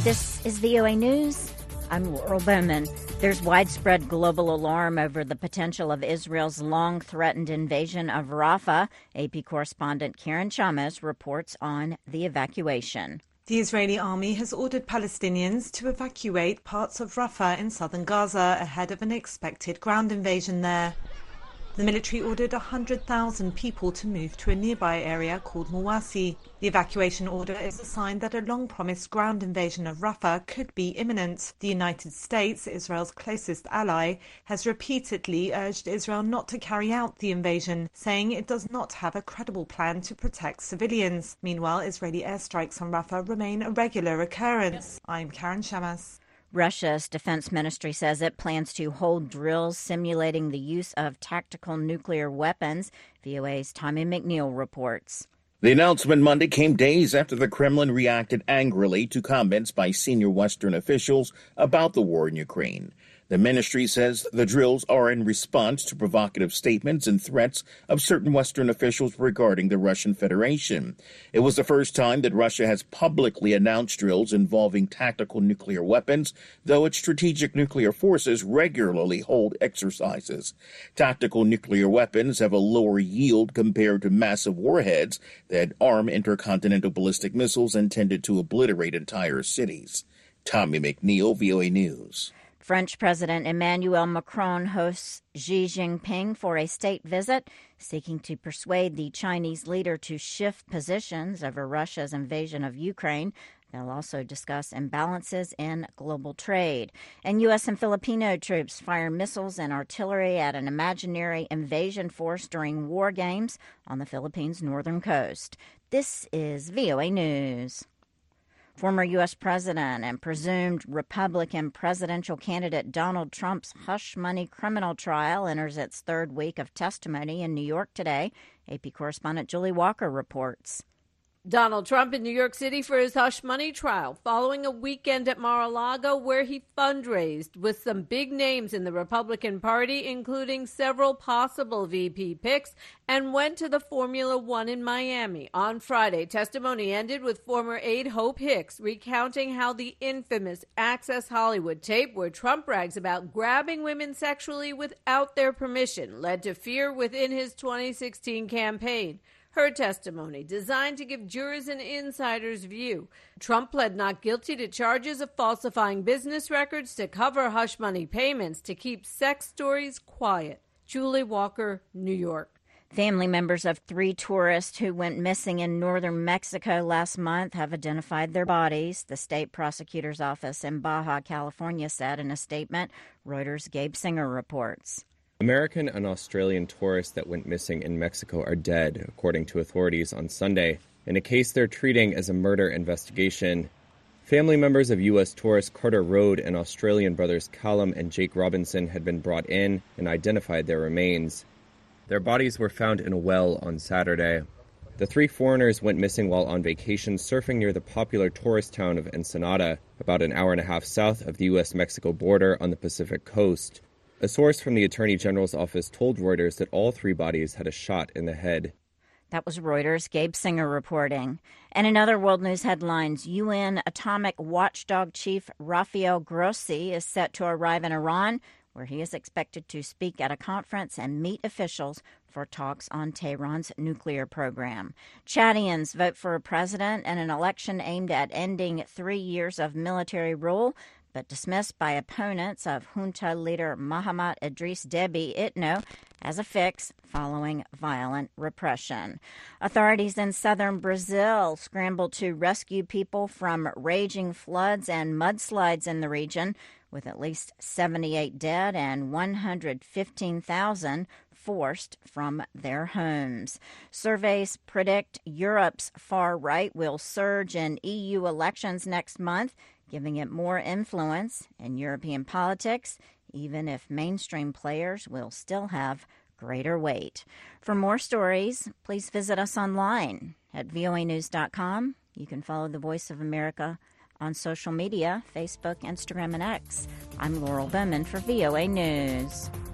This is VOA News. I'm Laurel Bowman. There's widespread global alarm over the potential of Israel's long-threatened invasion of Rafah. AP correspondent Karen Chamos reports on the evacuation. The Israeli army has ordered Palestinians to evacuate parts of Rafah in southern Gaza ahead of an expected ground invasion there. The military ordered 100,000 people to move to a nearby area called Mawasi. The evacuation order is a sign that a long-promised ground invasion of Rafah could be imminent. The United States, Israel's closest ally, has repeatedly urged Israel not to carry out the invasion, saying it does not have a credible plan to protect civilians. Meanwhile, Israeli airstrikes on Rafah remain a regular occurrence. I'm Karen Chamos. Russia's defense ministry says it plans to hold drills simulating the use of tactical nuclear weapons. VOA's Tommy McNeil reports. The announcement Monday came days after the Kremlin reacted angrily to comments by senior Western officials about the war in Ukraine. The ministry says the drills are in response to provocative statements and threats of certain Western officials regarding the Russian Federation. It was the first time that Russia has publicly announced drills involving tactical nuclear weapons, though its strategic nuclear forces regularly hold exercises. Tactical nuclear weapons have a lower yield compared to massive warheads that arm intercontinental ballistic missiles intended to obliterate entire cities. Tommy McNeil, VOA News. French President Emmanuel Macron hosts Xi Jinping for a state visit, seeking to persuade the Chinese leader to shift positions over Russia's invasion of Ukraine. They'll also discuss imbalances in global trade. And U.S. and Filipino troops fire missiles and artillery at an imaginary invasion force during war games on the Philippines' northern coast. This is VOA News. Former U.S. President and presumed Republican presidential candidate Donald Trump's hush money criminal trial enters its third week of testimony in New York today. AP correspondent Julie Walker reports. Donald Trump in New York City for his hush money trial, following a weekend at Mar-a-Lago where he fundraised with some big names in the Republican Party, including several possible VP picks, and went to the Formula One in Miami. On Friday, testimony ended with former aide Hope Hicks recounting how the infamous Access Hollywood tape, where Trump brags about grabbing women sexually without their permission, led to fear within his 2016 campaign. Her testimony, designed to give jurors an insider's view. Trump pled not guilty to charges of falsifying business records to cover hush money payments to keep sex stories quiet. Julie Walker, New York. Family members of 3 tourists who went missing in northern Mexico last month have identified their bodies, the state prosecutor's office in Baja California said in a statement. Reuters' Gabe Singer reports. American and Australian tourists that went missing in Mexico are dead, according to authorities on Sunday, in a case they're treating as a murder investigation. Family members of U.S. tourist Carter Road and Australian brothers Callum and Jake Robinson had been brought in and identified their remains. Their bodies were found in a well on Saturday. The 3 foreigners went missing while on vacation surfing near the popular tourist town of Ensenada, about an hour and a half south of the U.S.-Mexico border on the Pacific coast. A source from the Attorney General's office told Reuters that all 3 bodies had a shot in the head. That was Reuters' Gabe Singer reporting. And in other world news headlines, UN atomic watchdog chief Rafael Grossi is set to arrive in Iran, where he is expected to speak at a conference and meet officials for talks on Tehran's nuclear program. Chadians vote for a president in an election aimed at ending 3 years of military rule, but dismissed by opponents of junta leader Mahamat Idris Deby Itno as a fix following violent repression. Authorities in southern Brazil scrambled to rescue people from raging floods and mudslides in the region, with at least 78 dead and 115,000 forced from their homes. Surveys predict Europe's far right will surge in EU elections next month, giving it more influence in European politics, even if mainstream players will still have greater weight. For more stories, please visit us online at voanews.com. You can follow the Voice of America on social media, Facebook, Instagram, and X. I'm Laurel Bowman for VOA News.